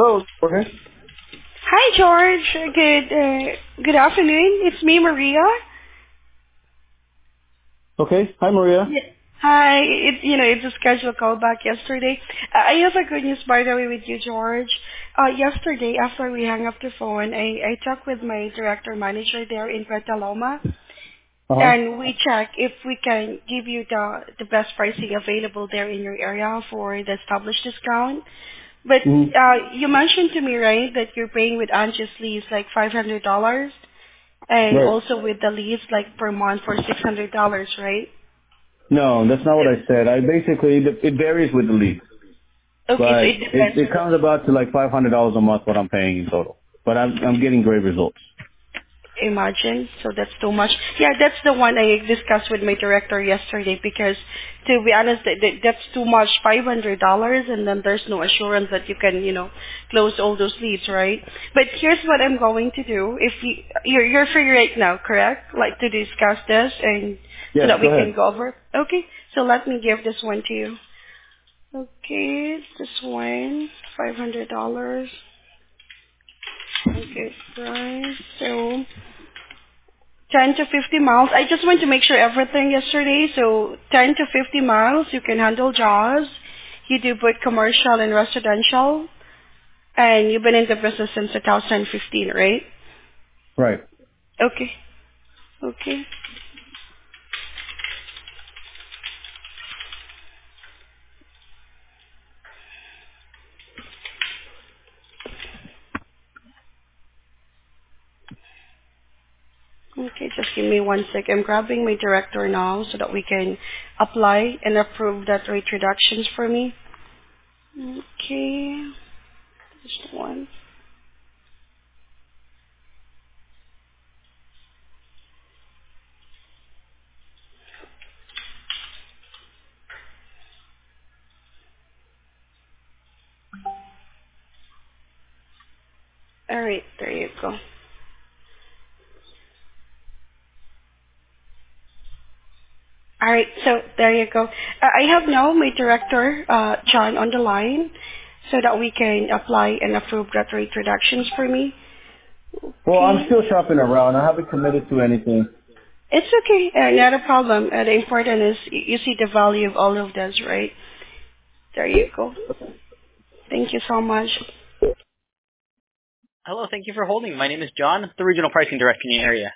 Hello, Jorge. Hi, George. Good afternoon. It's me, Maria. Okay. Hi, Maria. Yeah. Hi. It's a scheduled call back yesterday. I have a good news, by the way, with you, George. Yesterday, after we hung up the phone, I talked with my director manager there in Petaloma, Uh-huh. and we check if we can give you the best pricing available there in your area for the established discount. But Mm-hmm. you mentioned to me, right, that you're paying with Angel's lease like $500, and Right. also with the lease like per month for $600, right? No, that's not what I said. I basically, it varies with the lease, Okay, so but it depends. it comes about to like $500 a month what I'm paying in total. But I'm getting great results. Imagine, so that's too much. Yeah, that's the one I discussed with my director yesterday because, to be honest, that's too much, $500, and then there's no assurance that you can, close all those leads, right? But here's what I'm going to do. If you're free right now, correct? Like to discuss this and so Yes, that go we can ahead. go over. Okay, so let me give this one to you. Okay, this one, $500. Okay, price. So 10 to 50 miles. I just want to make sure everything yesterday. So 10 to 50 miles, you can handle JAWS. You do both commercial and residential. And you've been in the business since 2015, right? Right. Okay. Okay. Okay, just give me one sec. I'm grabbing my director now so that we can apply and approve that rate reductions for me. Okay. Just one. All right, there you go. All right, so there you go. I have now my director, John, on the line so that we can apply and approve that rate reductions for me. Well, I'm Okay. still shopping around. I haven't committed to anything. It's okay. Not a problem. The important is you see the value of all of this, right? There you go. Thank you so much. Hello, thank you for holding. My name is John, the regional pricing director in the area.